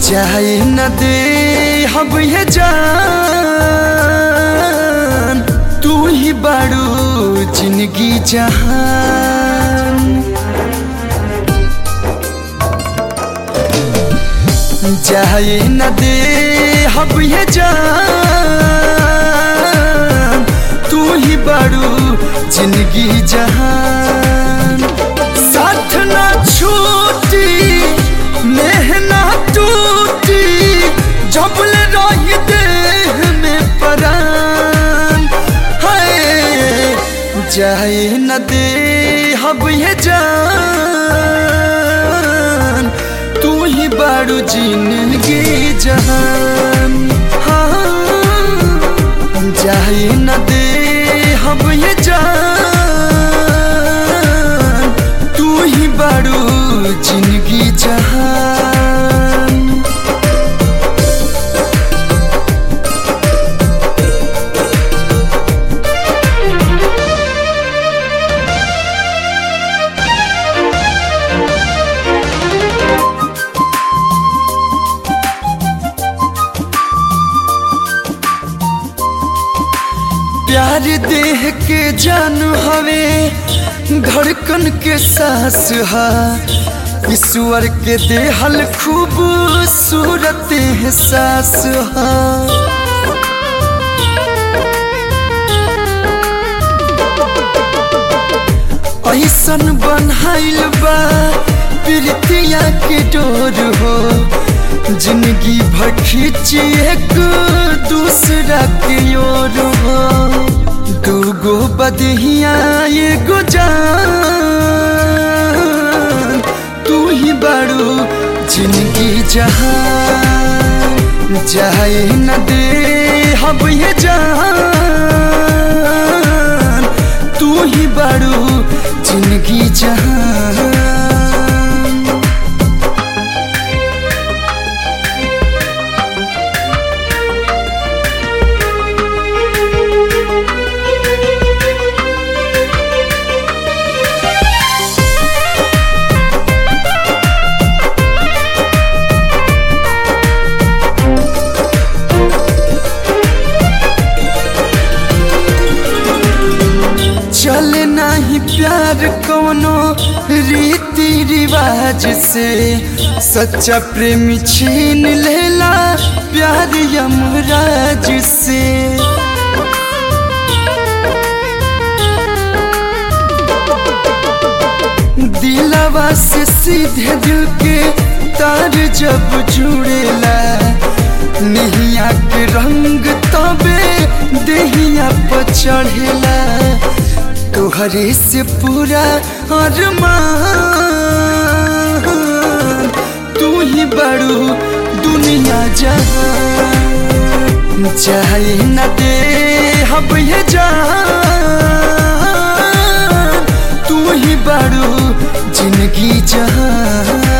जाए न दे हम ये जान, तू ही बाड़ू जिंदगी जहान। जाए न दे हम ये जान, तू ही बाड़ू जिंदगी जहान। साथ ना छूटी मेहना टूटी, जबल रही देह में परान है। जाए न दे हम ये जान, तू ही बाड़ू जिंदगी जहान। हाँ, जाए न दे हम ये जान, तू ही बाड़ू जिंदगी जहान। प्यार देह के जान हवे, धड़कन के सांस हा, ईश्वर के देहल खूबसूरत एहसास हा। ऐसन बनहाइल बा प्रीतिया के डोर हो, जिंदगी भर खींची एक दूसरा की ओर हो। दूगो बदहिया एगो जान, तू ही बाड़ू जिंदगी जहान। जाए न दे हम ये जान, तू ही बाड़ू जिंदगी जहान। चले नहीं प्यार कोनो रीति रिवाज से, सच्चा प्रेमी छीन लेला प्यार यमराज से। दिलवा से सीधे दिल के तार जब जुड़ेला, नैया के रंग तबे देहिया पर चढ़ेला। तोहरे से पूरा अरमान, तू ही बाड़ू दुनिया जहान। जाए न दे हम ये जान, तू ही बाड़ू जिंदगी जहान।